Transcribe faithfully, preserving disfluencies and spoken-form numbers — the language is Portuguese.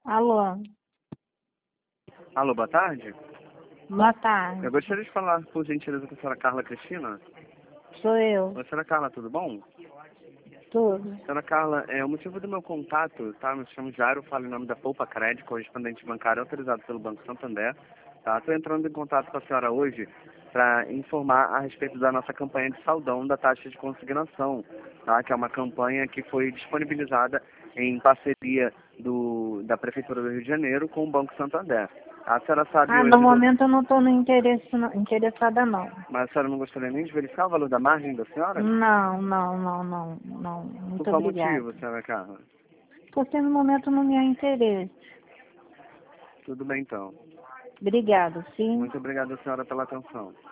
Alô, Alô, boa tarde. boa tarde. Eu gostaria de falar, por gentileza, com a senhora Carla Cristina. Sou eu, Oi, senhora Carla, tudo bom? tudo. Senhora Carla, é, o motivo do meu contato, tá? Me chamo Jairo, falo em nome da Poupa Crédito, correspondente bancário autorizado pelo Banco Santander. Tá? Estou entrando em contato com a senhora hoje para informar a respeito da nossa campanha de saldão da taxa de consignação, tá? Que é uma campanha que foi disponibilizada em parceria do, da Prefeitura do Rio de Janeiro com o Banco Santander. A senhora sabe Ah, no hoje, do, momento eu não estou no interesse, não- interessada não. mas a senhora não gostaria nem de verificar o valor da margem da senhora? Não, não, não, não, não. Por Muito qual obrigada. motivo, senhora Carla? Porque no momento não me há interesse. Tudo bem, então. Obrigado, sim. Muito obrigado, senhora, pela atenção.